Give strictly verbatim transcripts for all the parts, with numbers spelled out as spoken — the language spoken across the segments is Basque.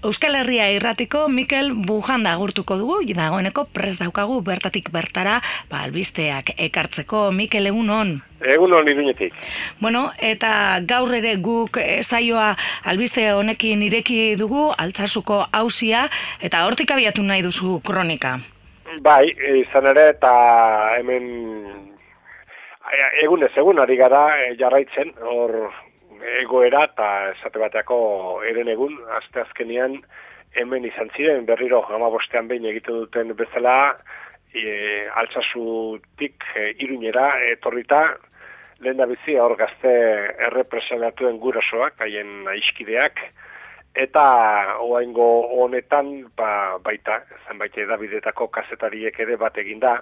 Euskal Herria irratiko Mikel Bujanda agurtuko dugu, dagoeneko prest daukagu bertatik bertara, ba, albisteak ekartzeko. Mikel, egun hon? Egun hon irunetik. Bueno, eta gaur ere guk saioa albiste honekin ireki dugu, Altsasuko auzia, eta hortik abiatu nahi duzu kronika. Bai, izan ere, eta hemen egunez egun ari gara jarraitzen, hor egoera eta esate bateako eren egun, aste azkenean hemen izan ziren, berriro hamabostean behin egiten duten bezala, e, Altsasutik e, Iruñera etorrita, lehen da bizi hor gazte errepresentatuen gurasoak, haien aiskideak, eta oaingo honetan ba, baita, zenbait edabidetako kazetariek ere bat eginda,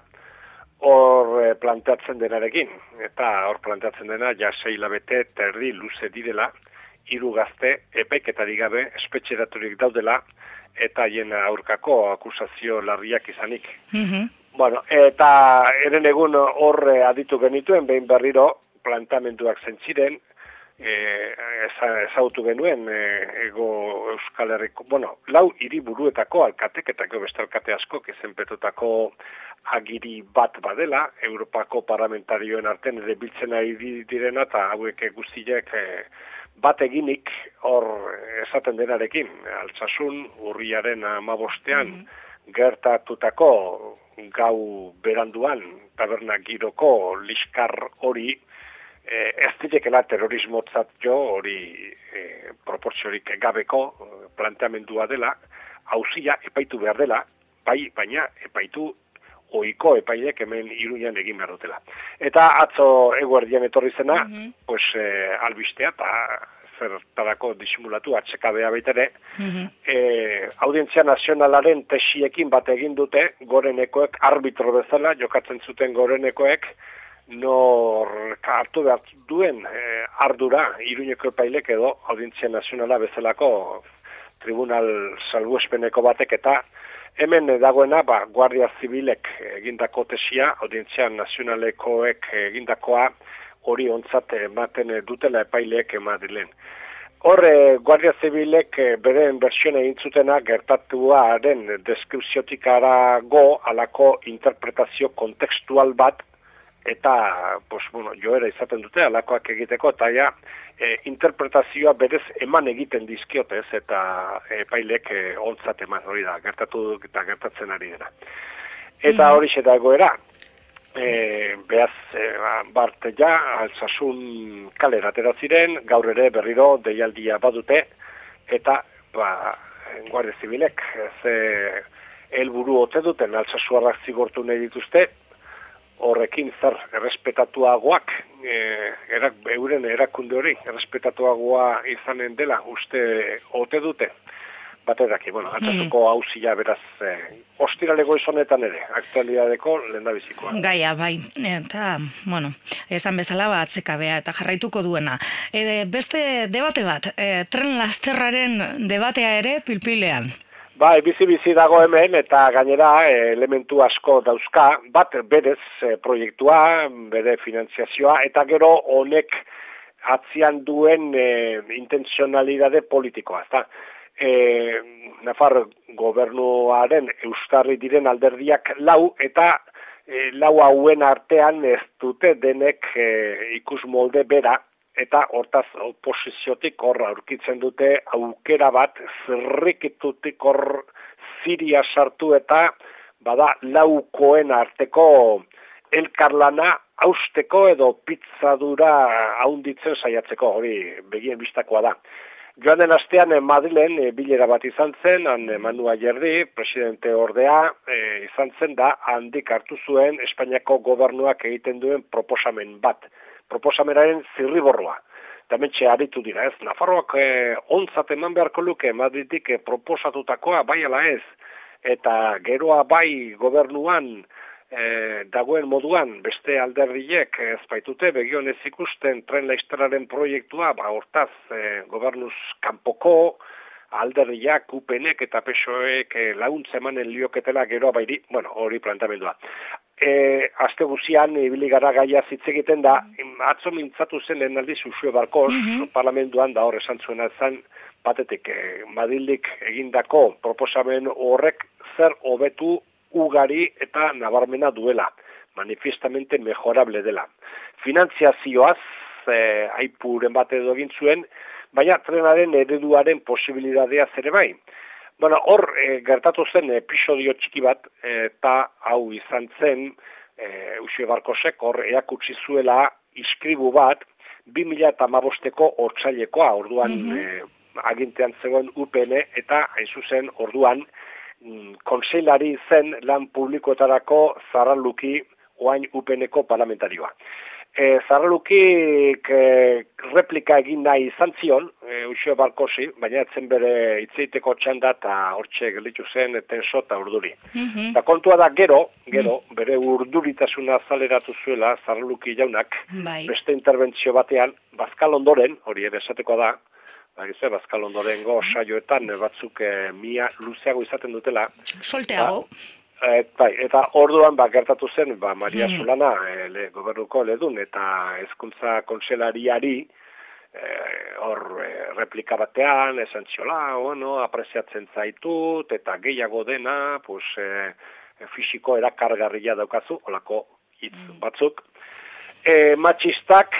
hor e, planteatzen denarekin, eta hor planteatzen dena ja sei hilabete terdi luze direla, hiru gazte epaiketarik gabe espetxeraturik daudela, eta haien aurkako akusazio larriak izanik. Mm-hmm. Bueno, eta eren egun hor aditu genituen, behin berriro plantamenduak zentziren, e, ezagutu genuen e, ego Euskal Herriko, bueno, lau hiriburuetako alkatek, eta beste alkate asko, izenpetutako agiri bat badela, Europako parlamentarioen artean ere biltzen ari direna, eta hauek guztiek e, bat eginik hor esaten denarekin, Altsasun urriaren hamabostean mm-hmm. gertatutako gau beranduan taberna giroko liskar hori e, ez ditekela terrorismotzat jo hori e, proportziorik gabeko planteamendua dela, auzia epaitu behar dela, bai, baina epaitu oiko epaileek hemen Iruñan egin behar dutela. Eta atzo eguerdian etorri zena, mm-hmm. pues eh, albistea eta zertarako disimulatu atxekabea baitere, mm-hmm. eh, Audientzia Nazionalaren tesiekin bat egin dute, gorenekoek arbitro bezala, jokatzen zuten gorenekoek, nor hartu behar duen eh, ardura Iruñeko epailek edo Audientzia Nazionala bezalako tribunal salbuespeneko batek, eta hemen dagoena, ba, Guardia Zibilek egindako tesia, Audientzia Nazionalekoek egindakoa hori ontzat ematen dutela epaileek Madrilen. Hor, Guardia Zibilek beren bertsioen egin zutena gertatuaren deskripziotik arago alako interpretazio kontekstual bat, eta, pues, bueno, joera izaten dute alakoak egiteko, eta ja, e, interpretazioa berez eman egiten dizkiotez, eta epailek e, ontzat eman hori da, gertatu eta gertatzen ari dena. Eta hori mm-hmm. da egoera, e, behaz, e, bart ja, Altsasun kalera atera ziren, gaur ere berriro deialdia badute, eta, ba, Guardia Zibilek, ze helburu ote duten Altsasuarrak zigortu nahi dituzte, horrekin zer errespetatuagoak, e, erak, euren erakunde hori errespetatuagoa izanen dela uste ote dute. Bateraki, bueno, Altsasuko hmm. auzia beraz, e, ostiraleko izonetan ere, aktualidadeko lehendabizikoa. Gaia, bai, eta, bueno, esan bezala bat atzekabea eta jarraituko duena. E, beste debate bat, e, tren lasterraren debatea ere pilpilean. Bai, bizi-bizi dago hemen eta gainera elementu asko dauzka, bat berez e, proiektua, bere finanziazioa, eta gero honek atzian duen e, intenzionalidade politikoa. Eta, e, Nafar gobernuaren euskarri diren alderdiak lau, eta e, lau hauen artean ez dute denek e, ikus molde bera, eta hortaz oposiziotik hor aurkitzen dute aukera bat zerrikitutik hor Siria sartu eta bada laukoen arteko elkarlana hausteko edo pitzadura haunditzen saiatzeko, hori begien bistakoa da. Joan den astean Madrilen e, bilera bat izan zen, han Manua Jerdi, presidente ordea, e, izan zen da handik hartu zuen Espainiako gobernuak egiten duen proposamen bat. Proposamenaren zirriborroa. Damentxe aritu dira, ez? Nafarroak eh, ontzat eman beharko luke Madridik eh, proposatutakoa, bai ala ez, eta geroa bai gobernuan eh, dagoen moduan beste alderdiek ez baitute begionez ikusten tren lasterraren proiektua, ba hortaz eh, gobernuz kanpoko alderdiak, U PNek eta P S O Ek eh, laguntza emanen lioketela geroa bairi, bueno, hori plantamendua. E, aste guzian, ibili gara gaia hitz egiten da, atzo mintzatu zen lehen aldiz Uxue Barkos, mm-hmm. parlamentuan da hor esan zuena zen, batetik, e, Madrildik egindako proposamen horrek zer hobetu ugari eta nabarmena duela, manifestamente mejorable dela. Finantziazioaz, e, aipuren bat edo egin zuen, baina trenaren ereduaren posibilitatea zere bai. Bueno, hor, e, gertatu zen episodio txiki bat, eta hau izan zen, e, Uxue Barkosek hor eakutsi zuela iskribu bat, bi mila hamabosteko otsailekoa, orduan mm-hmm. e, agintean zegoen U P N, eta hain zuzen orduan mm, kontseilari zen lan publikoetarako Zarraluki oain U P N-ko parlamentarioa. E, Zarralukik e, replika egin nahi izan zion, e, Uxue Barkosi, baina etzen bere hitzeiteko txanda eta hortxe gelditu zen tenso eta urduri. Mm-hmm. Eta kontua da gero, gero, mm. bere urduritasuna zaleratu zuela Zarraluki jaunak, bai. Beste interbentzio batean, Bazkal ondoren, hori ere esateko da, Bagize, Bazkal ondorengo saioetan batzuk e, mia luzeago izaten dutela. Solteago. Et, bai, eta orduan ba, gertatu zen ba, Maria mm. Solana e, le, gobernuko ledun eta hezkuntza kontselariari hor e, replika batean esan txola, bueno, apreziatzen zaitut eta gehiago dena pues, e, fisiko erakargarria daukazu, olako hitz mm. batzuk. E, matxistak,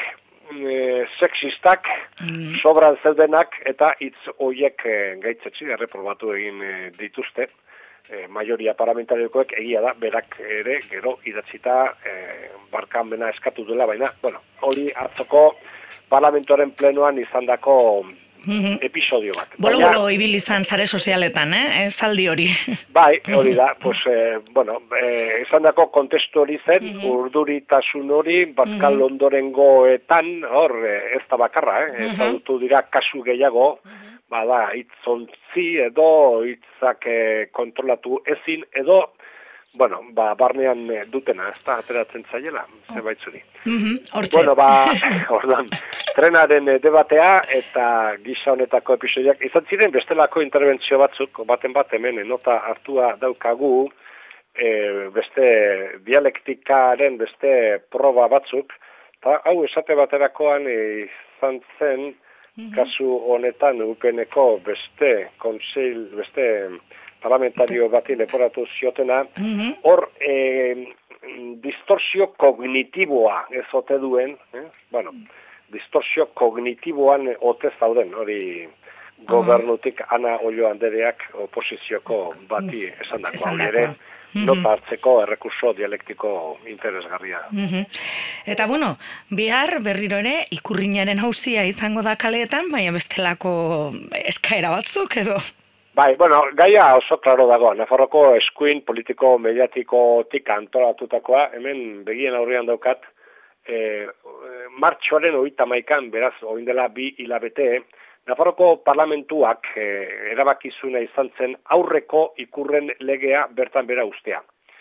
e, sexistak, mm. sobran zeudenak eta hitz horiek e, gaitzetsi erreprobatu egin e, dituzte. E, majoria parlamentariokoek egia da, berak ere gero idatzita e, barkamena eskatu duela, baina, bueno, hori atzoko parlamentoren plenoan izandako mm-hmm. episodio bat. Bolo-bolo ibil izan sare sozialetan, eh? Zaldi hori. Bai, hori da, pues, e, bueno, e, izandako kontestu hori zen, mm-hmm. urduritasun hori, Bazkal mm-hmm. ondorengoetan, hor, ez da bakarra, eh? Mm-hmm. Ezagutu dira kasu gehiago, mm-hmm. bada, hitzontzi edo hitzak e, kontrolatu ezin edo, bueno, ba, barnean e, dutena, ez da, ateratzen zaiela, zebait zuri. Mm-hmm, bueno, ba, ordan, trenaren e, debatea eta gisa honetako episodiak izan ziren bestelako interbentzio batzuk, baten bat hemen nota hartua daukagu, e, beste dialektikaren beste proba batzuk, eta hau esate baterakoan e, izan zen, Mm-hmm. kasu honetan U P N-ko beste konseil, beste parlamentario bati leporatu ziotena, mm-hmm. hor e, distorsio kognitiboa ez ote duen, eh? bueno, distorsio kognitiboan ote zauden, hori gobernutik Ana Ollo Andereak oposizioko bati esan dako, hori ere, Mm-hmm. nota hartzeko errekurso dialektiko interesgarria. Mm-hmm. Eta bueno, bihar berriro ere ikurrinaren auzia izango da kaleetan, baina bestelako eskaera batzuk edo? Bai, bueno, gaia oso klaro dago. Nafarroko eskuin politiko mediatikotik antolatutakoa, hemen begien aurrean daukat, e, martxoaren hogeita hamaikan, beraz, orain dela bi hilabete, Nafarroko parlamentuak eh, erabakizuna izan zen aurreko ikurren legea bertan bera ustea.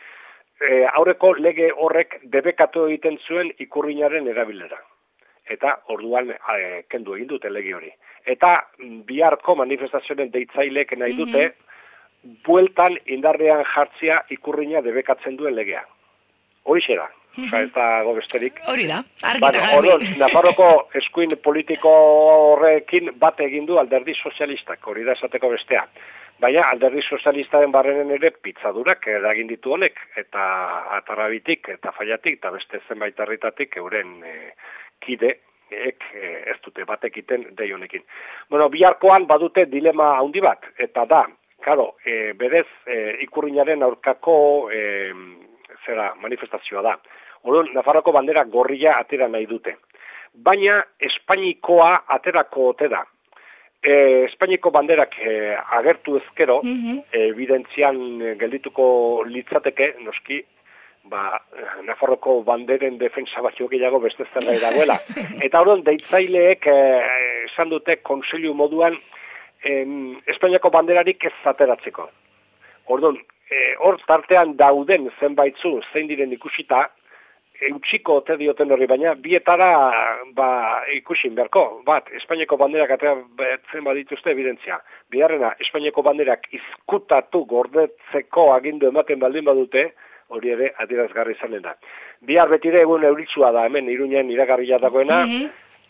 E, aurreko lege horrek debekatu egiten zuen ikurrinaren erabilera. Eta orduan e, kendu egin dute lege hori. Eta biharko manifestazioen deitzailek nahi dute, mm-hmm. bueltan indarrean jartzea ikurrina debekatzen duen legea. Hori xera. Mm-hmm. Osa, ez dago besterik. Hori da, argi Baina, eta garbi. Orduan, Nafarroko eskuin politiko horrekin bate egin du alderdi sozialistak, hori da esateko bestea. Baina alderdi sozialistaren barrenen ere pizzadurak eragin ditu honek, eta atarrabitik, eta faiatik, eta beste zenbait herritatik euren e, kide, ek, e, ez dute batekiten dei honekin. Bueno, biharkoan badute dilema handi bat, eta da, karo, e, berez e, ikurrinaren aurkako e, zera manifestazioa da. Orduan, Nafarroko bandera gorria atera nahi dute. Baina, Espainikoa aterako ote da. E, Espainiko banderak e, agertu ezkero, mm-hmm. evidentzian geldituko litzateke, noski, ba, Nafarroko banderen defensa bat gehiago beste zerra dagoela. Eta orduan, deitzaileek e, esan dute konseilu moduan em, Espainiako banderarik ez ateratzeko. Orduan, e, hor tartean dauden zenbaitzu zein diren ikusita, eutxiko ote dioten hori, baina bietara ba, ikusin beharko. Bat, Espainiako banderak ateratzen badituzte evidentzia. Biharrena, Espainiako banderak izkutatu gordetzeko agindu ematen baldin badute, hori ere adierazgarri izanen da. Bihar betire egun euritsua da, hemen Iruñen iragarria dagoena, mm-hmm.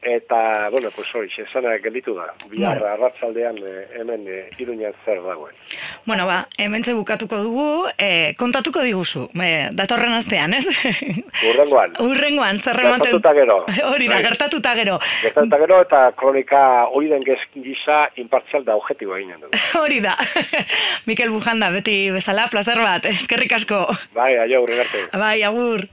Eta, bueno, pues hori, esana gelditu da. Bihar Bueno. arratsaldean eh, hemen eh, Iruñan zer dagoen. Bueno, ba, hementxe bukatuko dugu, eh, kontatuko diguzu, eh, datorren astean, ez? Urrengoan. Urrengoan, zer ematen... Gertatuta gero. Hori da, Bai. gertatuta gero. Gertatuta gero eta kronika hori den gisa impartzial da objektiboa eginen dugu. Hori da. Mikel Bujanda, beti bezala, plazer bat, eskerrik asko. Bai, aio, urren arte. Bai, agur.